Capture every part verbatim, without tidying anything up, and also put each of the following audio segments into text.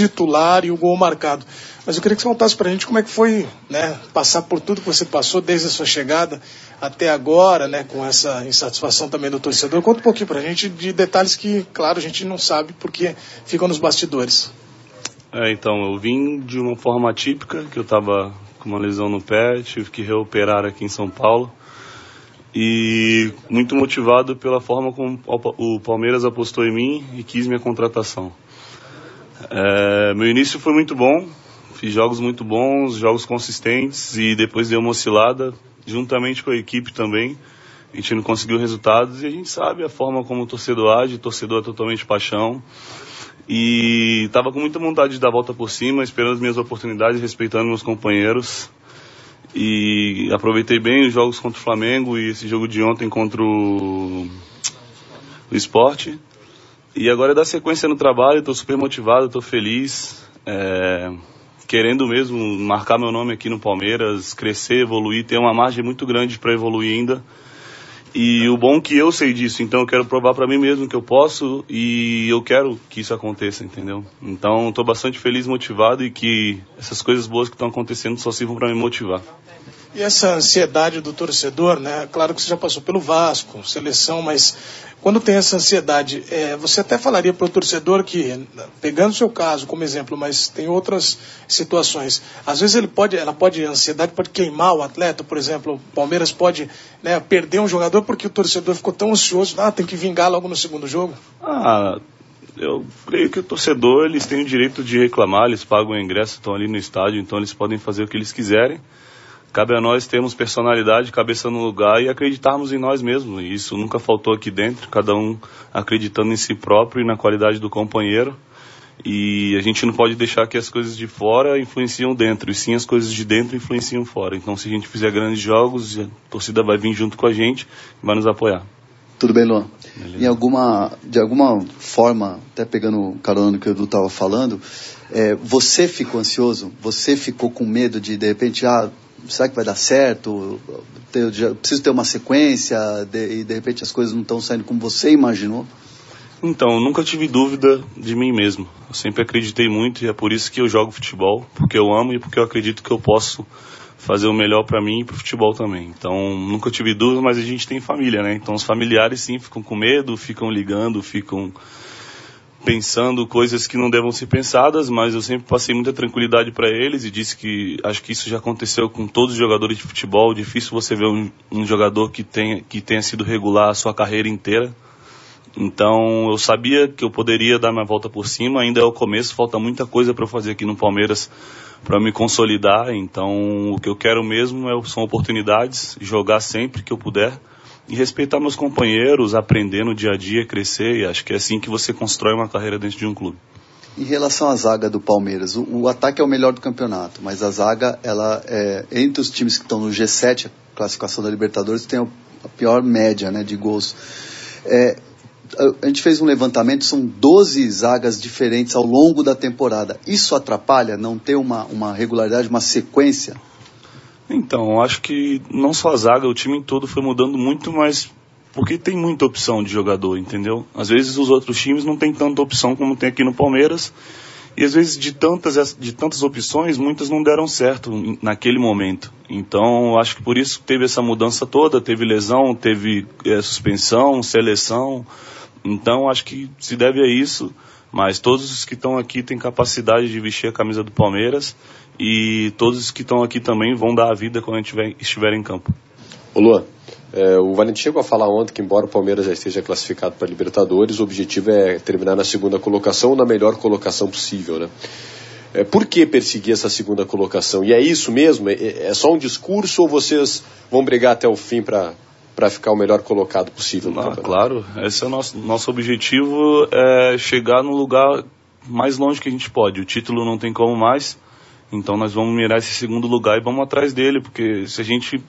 titular e o gol marcado. Mas eu queria que você contasse para a gente como é que foi, né, passar por tudo que você passou desde a sua chegada até agora, né, com essa insatisfação também do torcedor. Conta um pouquinho para a gente de detalhes que, claro, a gente não sabe porque ficam nos bastidores. É, então, eu vim de uma forma atípica, que eu estava com uma lesão no pé, tive que reoperar aqui em São Paulo. E muito motivado pela forma como o Palmeiras apostou em mim e quis minha contratação. É, meu início foi muito bom, fiz jogos muito bons, jogos consistentes, e depois deu uma oscilada, juntamente com a equipe também. A gente não conseguiu resultados e a gente sabe a forma como o torcedor age, o torcedor é totalmente paixão. E estava com muita vontade de dar a volta por cima, esperando as minhas oportunidades, respeitando meus companheiros. E aproveitei bem os jogos contra o Flamengo e esse jogo de ontem contra o, o Sport. E agora é dar sequência no trabalho, estou super motivado, estou feliz, é, querendo mesmo marcar meu nome aqui no Palmeiras, crescer, evoluir, ter uma margem muito grande para evoluir ainda. E o bom é que eu sei disso, então eu quero provar para mim mesmo que eu posso e eu quero que isso aconteça, entendeu? Então estou bastante feliz, motivado e que essas coisas boas que estão acontecendo só sirvam para me motivar. E essa ansiedade do torcedor, né? Claro que você já passou pelo Vasco, seleção, mas quando tem essa ansiedade, é, você até falaria para o torcedor que, pegando o seu caso como exemplo, mas tem outras situações, às vezes ele pode, ela pode, a ansiedade pode queimar o atleta, por exemplo, o Palmeiras pode, né, perder um jogador porque o torcedor ficou tão ansioso, ah, tem que vingar logo no segundo jogo? Ah, eu creio que o torcedor, eles têm o direito de reclamar, eles pagam o ingresso, estão ali no estádio, então eles podem fazer o que eles quiserem. Cabe a nós termos personalidade, cabeça no lugar e acreditarmos em nós mesmos. E isso nunca faltou aqui dentro, cada um acreditando em si próprio e na qualidade do companheiro. E a gente não pode deixar que as coisas de fora influenciam dentro, e sim as coisas de dentro influenciam fora. Então se a gente fizer grandes jogos, a torcida vai vir junto com a gente e vai nos apoiar. Tudo bem, Luan? Em alguma, de alguma forma, até pegando carona no que o Edu estava falando, é, você ficou ansioso? Você ficou com medo de, de repente, ah, será que vai dar certo? Eu já preciso ter uma sequência de, e de repente as coisas não estão saindo como você imaginou? Então, eu nunca tive dúvida de mim mesmo. Eu sempre acreditei muito e é por isso que eu jogo futebol, porque eu amo e porque eu acredito que eu posso fazer o melhor para mim e para o futebol também. Então, nunca tive dúvida, mas a gente tem família, né? Então, os familiares sim ficam com medo, ficam ligando, ficam pensando coisas que não devam ser pensadas, mas eu sempre passei muita tranquilidade para eles e disse que acho que isso já aconteceu com todos os jogadores de futebol. Difícil você ver um, um jogador que tenha, que tenha sido regular a sua carreira inteira. Então eu sabia que eu poderia dar minha volta por cima, ainda é o começo, falta muita coisa para eu fazer aqui no Palmeiras para me consolidar. Então o que eu quero mesmo é, são oportunidades, jogar sempre que eu puder e respeitar meus companheiros, aprender no dia a dia, crescer, e acho que é assim que você constrói uma carreira dentro de um clube. Em relação à zaga do Palmeiras, o, o ataque é o melhor do campeonato, mas a zaga, ela é, entre os times que estão no G sete, a classificação da Libertadores, tem a pior média, né, de gols. É, a gente fez um levantamento, são doze zagas diferentes ao longo da temporada. Isso atrapalha não ter uma, uma regularidade, uma sequência? Então, acho que não só a zaga, o time todo foi mudando muito, mas porque tem muita opção de jogador, entendeu? Às vezes os outros times não tem tanta opção como tem aqui no Palmeiras, e às vezes de tantas, de tantas opções, muitas não deram certo naquele momento. Então, acho que por isso teve essa mudança toda, teve lesão, teve é, suspensão, seleção. Então, acho que se deve a isso, mas todos os que estão aqui têm capacidade de vestir a camisa do Palmeiras e todos os que estão aqui também vão dar a vida quando a gente estiver em campo. Ô Luan, é, o Valentim chegou a falar ontem que embora o Palmeiras já esteja classificado para a Libertadores, o objetivo é terminar na segunda colocação ou na melhor colocação possível, né? É, por que perseguir essa segunda colocação? E é isso mesmo? É, é só um discurso ou vocês vão brigar até o fim para... para ficar o melhor colocado possível no ah, campeonato? Claro, esse é o nosso, nosso objetivo, é chegar no lugar mais longe que a gente pode. O título não tem como mais, então nós vamos mirar esse segundo lugar e vamos atrás dele, porque se a gente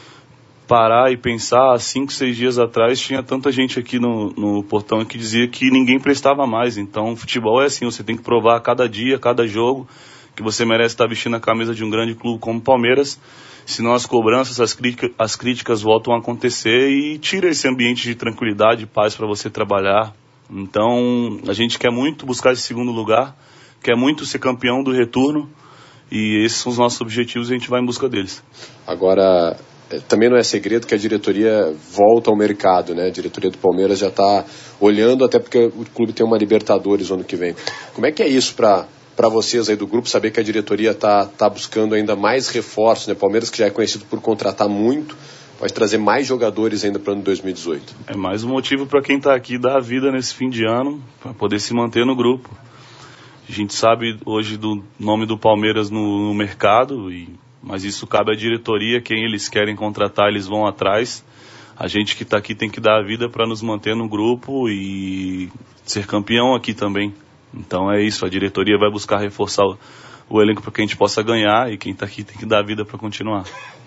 parar e pensar, cinco, seis dias atrás tinha tanta gente aqui no, no portão que dizia que ninguém prestava mais. Então futebol é assim, você tem que provar a cada dia, a cada jogo, que você merece estar vestindo a camisa de um grande clube como o Palmeiras. Senão as cobranças, as críticas, as críticas voltam a acontecer e tira esse ambiente de tranquilidade e paz para você trabalhar. Então, a gente quer muito buscar esse segundo lugar, quer muito ser campeão do retorno, e esses são os nossos objetivos e a gente vai em busca deles. Agora, também não é segredo que a diretoria volta ao mercado, né? A diretoria do Palmeiras já está olhando, até porque o clube tem uma Libertadores no ano que vem. Como é que é isso para para vocês aí do grupo, saber que a diretoria está tá buscando ainda mais reforços, né? Palmeiras, que já é conhecido por contratar muito, pode trazer mais jogadores ainda para o ano dois mil e dezoito. É mais um motivo para quem está aqui dar a vida nesse fim de ano, para poder se manter no grupo. A gente sabe hoje do nome do Palmeiras no, no mercado, e, mas isso cabe à diretoria, quem eles querem contratar, eles vão atrás. A gente que está aqui tem que dar a vida para nos manter no grupo e ser campeão aqui também. Então é isso, a diretoria vai buscar reforçar o, o elenco para que a gente possa ganhar, e quem está aqui tem que dar a vida para continuar.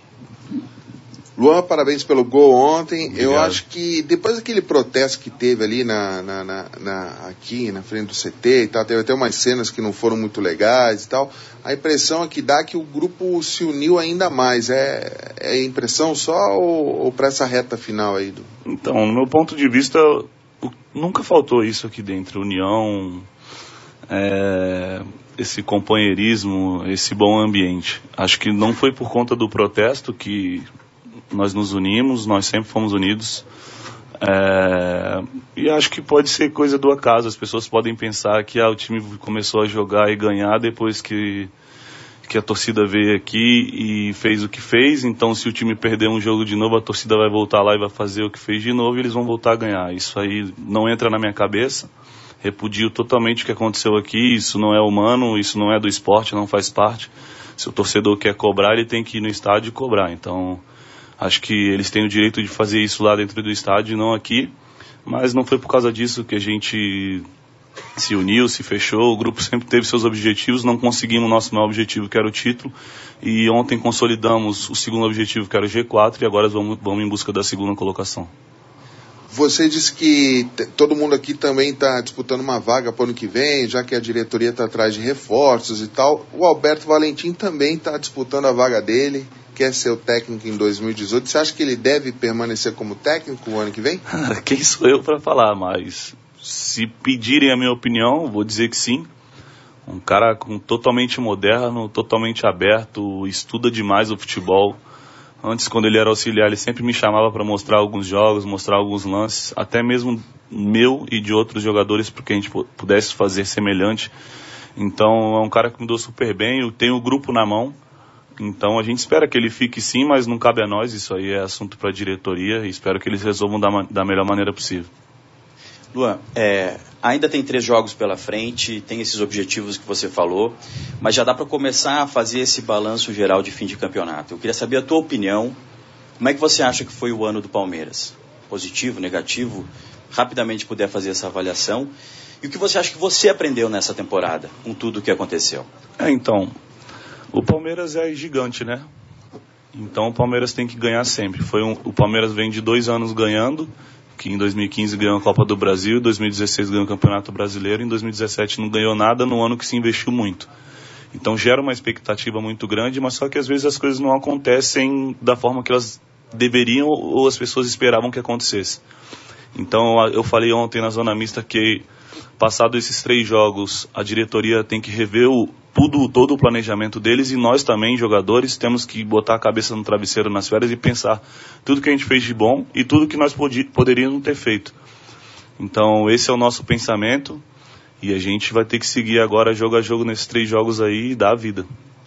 Luan, parabéns pelo gol ontem. Obrigado. Eu acho que depois daquele protesto que teve ali na, na, na, na, aqui na frente do C T e tal, teve até umas cenas que não foram muito legais e tal, a impressão é que dá que o grupo se uniu ainda mais. É, é impressão só ou, ou para essa reta final aí? Do... Então, no meu ponto de vista, nunca faltou isso aqui dentro, união, é, esse companheirismo, esse bom ambiente. Acho que não foi por conta do protesto que nós nos unimos, nós sempre fomos unidos, é, e acho que pode ser coisa do acaso. As pessoas podem pensar que ah, o time começou a jogar e ganhar depois que, que a torcida veio aqui e fez o que fez, então se o time perder um jogo de novo, a torcida vai voltar lá e vai fazer o que fez de novo e eles vão voltar a ganhar. Isso aí não entra na minha cabeça, repudio totalmente o que aconteceu aqui, isso não é humano, isso não é do esporte, não faz parte. Se o torcedor quer cobrar, ele tem que ir no estádio e cobrar. Então acho que eles têm o direito de fazer isso lá dentro do estádio e não aqui, mas não foi por causa disso que a gente se uniu, se fechou. O grupo sempre teve seus objetivos, não conseguimos o nosso maior objetivo, que era o título, e ontem consolidamos o segundo objetivo, que era o G quatro, e agora vamos, vamos em busca da segunda colocação. Você disse que t- todo mundo aqui também está disputando uma vaga para o ano que vem, já que a diretoria está atrás de reforços e tal. O Alberto Valentim também está disputando a vaga dele, quer ser o técnico em dois mil e dezoito. Você acha que ele deve permanecer como técnico o ano que vem? Quem sou eu para falar, mas se pedirem a minha opinião, vou dizer que sim. Um cara com, totalmente moderno, totalmente aberto, estuda demais o futebol. Antes, quando ele era auxiliar, ele sempre me chamava para mostrar alguns jogos, mostrar alguns lances, até mesmo meu e de outros jogadores, para que a gente pudesse fazer semelhante. Então, é um cara que me deu super bem, eu tenho o grupo na mão. Então a gente espera que ele fique sim, mas não cabe a nós, isso aí é assunto para a diretoria, e espero que eles resolvam da, da melhor maneira possível. Luan, é, ainda tem três jogos pela frente, tem esses objetivos que você falou, mas já dá para começar a fazer esse balanço geral de fim de campeonato. Eu queria saber a tua opinião, como é que você acha que foi o ano do Palmeiras? Positivo, negativo? Rapidamente puder fazer essa avaliação. E o que você acha que você aprendeu nessa temporada, com tudo o que aconteceu? É, então... O Palmeiras é gigante, né? Então o Palmeiras tem que ganhar sempre. Foi um, o Palmeiras vem de dois anos ganhando, que em dois mil e quinze ganhou a Copa do Brasil, em dois mil e dezesseis ganhou o Campeonato Brasileiro, em dois mil e dezessete não ganhou nada, no ano que se investiu muito. Então gera uma expectativa muito grande, mas só que às vezes as coisas não acontecem da forma que elas deveriam ou as pessoas esperavam que acontecesse. Então eu falei ontem na Zona Mista que, passado esses três jogos, a diretoria tem que rever o, tudo, todo o planejamento deles, e nós também, jogadores, temos que botar a cabeça no travesseiro nas férias e pensar tudo que a gente fez de bom e tudo que nós pod- poderíamos ter feito. Então esse é o nosso pensamento, e a gente vai ter que seguir agora jogo a jogo nesses três jogos aí e dar a vida.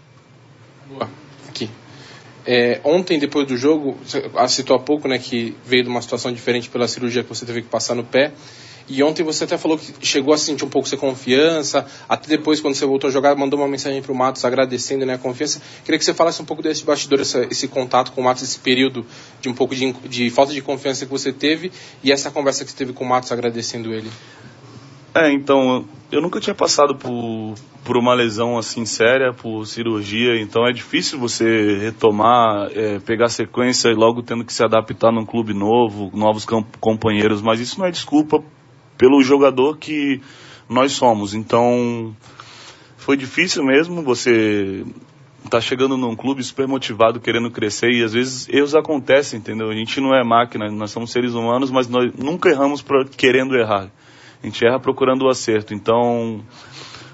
Boa. Aqui. É, ontem, depois do jogo, você citou há pouco, né, que veio de uma situação diferente pela cirurgia que você teve que passar no pé. E ontem você até falou que chegou a sentir um pouco sem confiança. Até depois, quando você voltou a jogar, mandou uma mensagem para o Matos agradecendo, né, a confiança. Queria que você falasse um pouco desse bastidor, essa, esse contato com o Matos, esse período de um pouco de, de falta de confiança que você teve, e essa conversa que você teve com o Matos agradecendo ele. É, então, eu nunca tinha passado por, por uma lesão assim séria, por cirurgia, então é difícil você retomar, é, pegar sequência e logo tendo que se adaptar num clube novo, novos camp- companheiros, mas isso não é desculpa pelo jogador que nós somos. Então foi difícil mesmo, você tá chegando num clube super motivado, querendo crescer, e às vezes erros acontecem, entendeu? A gente não é máquina, nós somos seres humanos, mas nós nunca erramos pra, querendo errar. A gente erra procurando o acerto. Então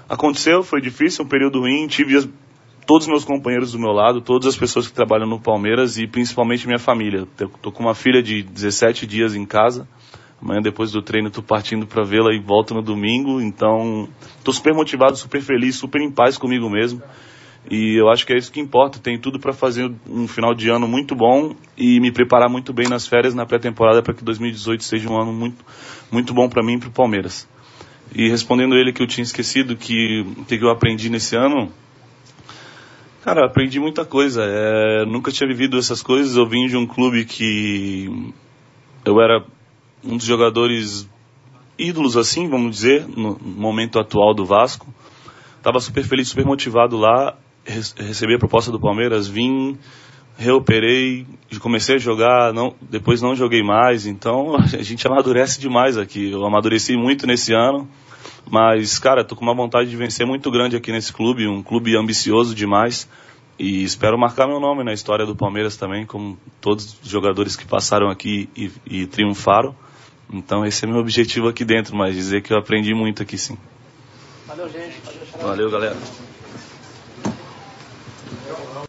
aconteceu, foi difícil, um período ruim, tive as, todos os meus companheiros do meu lado, todas as pessoas que trabalham no Palmeiras e principalmente minha família. Eu tô com uma filha de dezessete dias em casa, amanhã depois do treino tô partindo para vê-la e volto no domingo, então tô super motivado, super feliz, super em paz comigo mesmo. E eu acho que é isso que importa, tenho tudo para fazer um final de ano muito bom e me preparar muito bem nas férias, na pré-temporada, para que dois mil e dezoito seja um ano muito, muito bom para mim e para o Palmeiras. E respondendo ele que eu tinha esquecido, que o que eu aprendi nesse ano, cara, eu aprendi muita coisa, é, nunca tinha vivido essas coisas, eu vim de um clube que eu era um dos jogadores ídolos, assim, vamos dizer, no momento atual do Vasco, estava super feliz, super motivado lá, recebi a proposta do Palmeiras, vim, reoperei, comecei a jogar, não, depois não joguei mais, então a gente amadurece demais aqui. Eu amadureci muito nesse ano, mas, cara, tô com uma vontade de vencer muito grande aqui nesse clube, um clube ambicioso demais, e espero marcar meu nome na história do Palmeiras também, como todos os jogadores que passaram aqui e, e triunfaram. Então esse é meu objetivo aqui dentro, mas dizer que eu aprendi muito aqui, sim. Valeu, gente. Valeu, Valeu, galera.